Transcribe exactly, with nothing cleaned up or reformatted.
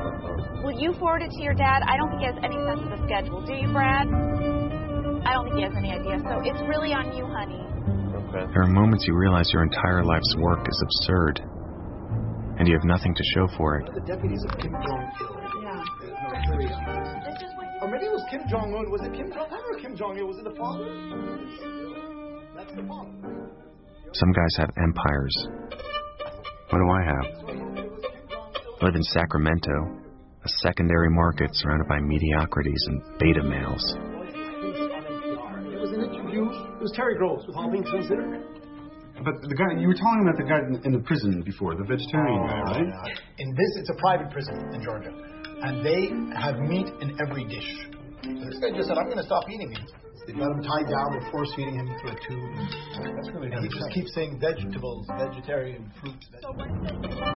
Will you forward it to your dad? I don't think he has any sense of the schedule. Do you, Brad? I don't think he has any idea. So it's really on you, honey. Okay. There are moments you realize your entire life's work is absurd, and you have nothing to show for it. The deputies of Kim Jong-il. Yeah. This is what Or maybe it was Kim Jong-un. Was it Kim Jong-un or Kim Jong-il? Was it the father? That's the father. Some guys have empires. What do I have? I live in Sacramento, a secondary market surrounded by mediocrities and beta males. It was an interview. It was Terry Groves with All Things Considered. But the guy, you were talking about the guy in the prison before, the vegetarian Oh, guy, right? yeah. In this, it's a private prison in Georgia. And they have meat in every dish. So this guy just said, I'm going to stop eating meat. They've got him tied down, they're force feeding him through a tube. That's really and he just keeps saying vegetables, vegetarian, fruit. Vegetable.